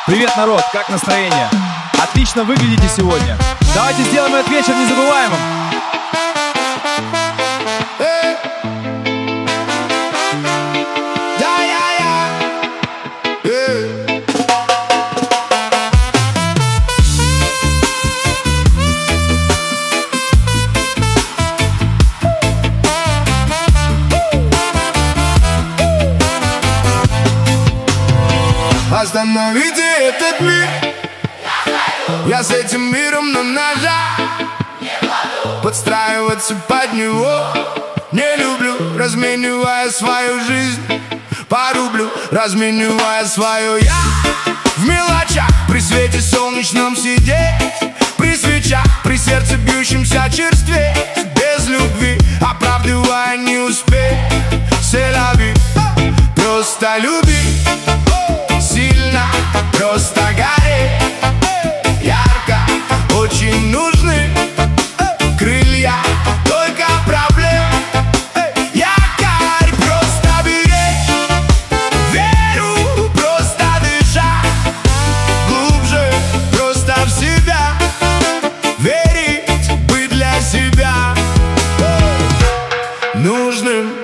Привет, народ, как настроение? Отлично выглядите сегодня. Давайте сделаем этот вечер незабываемым. Остановите этот мир. Я с этим миром на ножах. Подстраиваться под него не люблю, разменивая свою жизнь по рублю, разменивая свое я в мелочах. При свете солнечном сидеть, при свечах, при сердце бьющемся черстветь. Без любви, оправдывая не успеть. Селяви, просто люби сильно, просто гореть ярко. Очень нужны крылья, только проблем якорь. Просто беречь веру, просто дышать глубже, просто в себя верить, быть для себя нужным.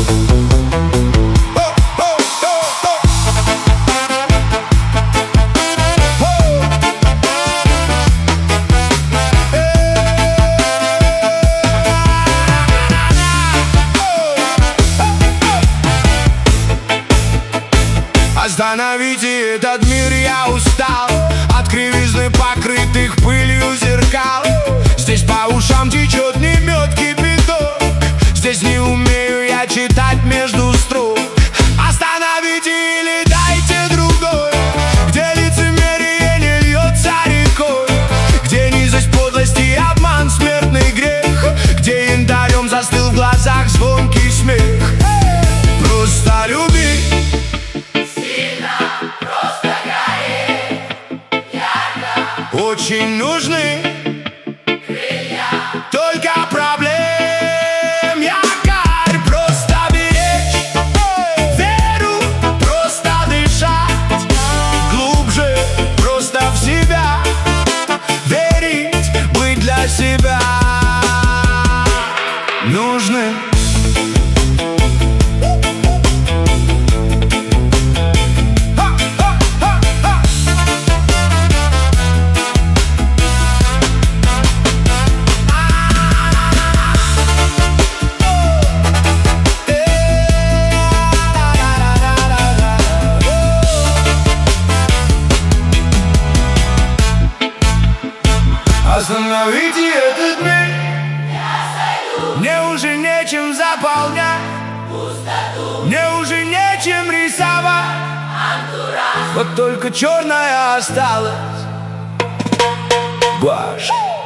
Остановите этот мир, я устал от кривизны покрытых пылью зеркал. Здесь по ушам течет не мед, кипяток. Здесь не умею я читать между строк. Остановите или дайте другой, где лицемерие не льется рекой, где низость, подлость и обман, смертный грех, где янтарем застыл в глазах звонкий смех. Просто люби очень нужны крылья, только проблем якорь. Просто беречь веру, просто дышать глубже, просто в себя верить, быть для себя нужны. Остановите этот мир. Мне уже нечем заполнять пустоту. Мне уже нечем рисовать антураж. Вот только черная осталась. Баш.